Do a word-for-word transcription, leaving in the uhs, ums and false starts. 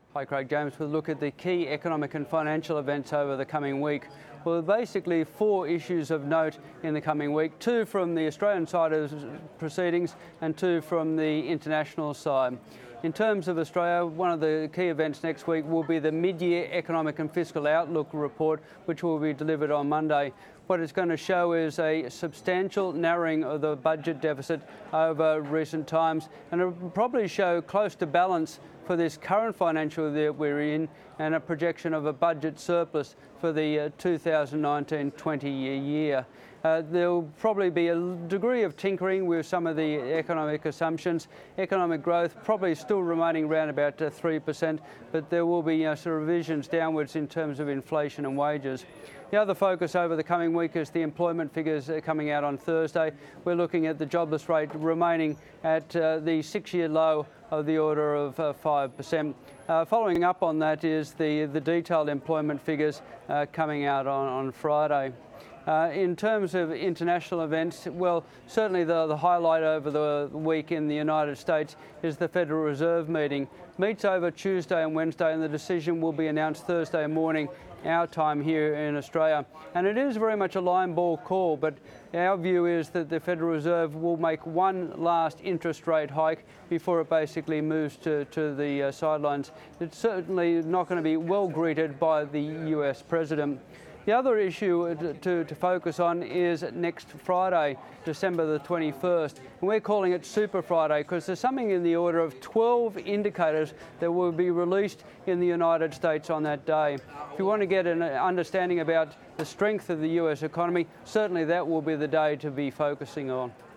Hi, Craig James. We'll look at the key economic and financial events over the coming week. Well, basically four issues of note in the coming week, two from the Australian side of proceedings and two from the international side. In terms of Australia, one of the key events next week will be the mid-year economic and fiscal outlook report, which will be delivered on Monday. What it's going to show is a substantial narrowing of the budget deficit over recent times, and it will probably show close to balance for this current financial year we're in, and a projection of a budget surplus for the uh, two thousand nineteen twenty year. Uh, there will probably be a degree of tinkering with some of the economic assumptions. Economic growth probably still remaining around about uh, three percent, but there will be uh, sort of revisions downwards in terms of inflation and wages. The other focus over the coming week is the employment figures uh, coming out on Thursday. We're looking at the jobless rate remaining at uh, the six-year low of the order of uh, five percent. Uh, following up on that is the, the detailed employment figures uh, coming out on, on Friday. Uh, in terms of international events, well, certainly the, the highlight over the week in the United States is the Federal Reserve meeting. Meets over Tuesday and Wednesday, and the decision will be announced Thursday morning, our time here in Australia. And it is very much a line ball call, but our view is that the Federal Reserve will make one last interest rate hike before it basically moves to, to the uh, sidelines. It's certainly not going to be well greeted by the U S President. The other issue to, to focus on is next Friday, December the twenty-first. And we're calling it Super Friday because there's something in the order of twelve indicators that will be released in the United States on that day. If you want to get an understanding about the strength of the U S economy, certainly that will be the day to be focusing on.